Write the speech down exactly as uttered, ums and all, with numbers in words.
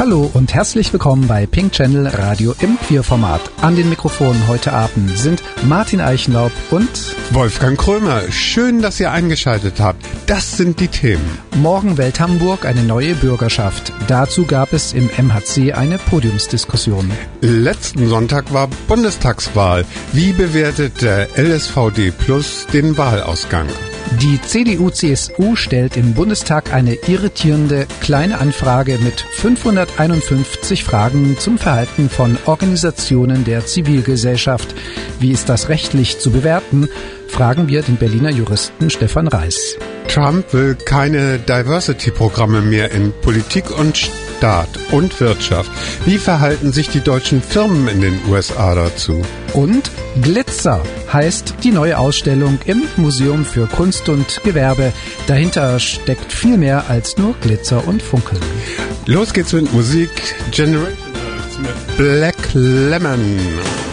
Hallo und herzlich willkommen bei Pink Channel Radio im Queerformat. An den Mikrofonen heute Abend sind Martin Eichenlaub und Wolfgang Krömer. Schön, dass ihr eingeschaltet habt. Das sind die Themen. Morgen wählt Hamburg eine neue Bürgerschaft. Dazu gab es im M H C eine Podiumsdiskussion. Letzten Sonntag war Bundestagswahl. Wie bewertet der L S V D Plus den Wahlausgang? Die C D U C S U stellt im Bundestag eine irritierende kleine Anfrage mit fünfhunderteinundfünfzig Fragen zum Verhalten von Organisationen der Zivilgesellschaft. Wie ist das rechtlich zu bewerten? Fragen wir den Berliner Juristen Stefan Reis. Trump will keine Diversity-Programme mehr in Politik und Staat und Wirtschaft. Wie verhalten sich die deutschen Firmen in den U S A dazu? Und Glitzer heißt die neue Ausstellung im Museum für Kunst und Gewerbe. Dahinter steckt viel mehr als nur Glitzer und Funkeln. Los geht's mit Musik. Generationals mit Black Lemon.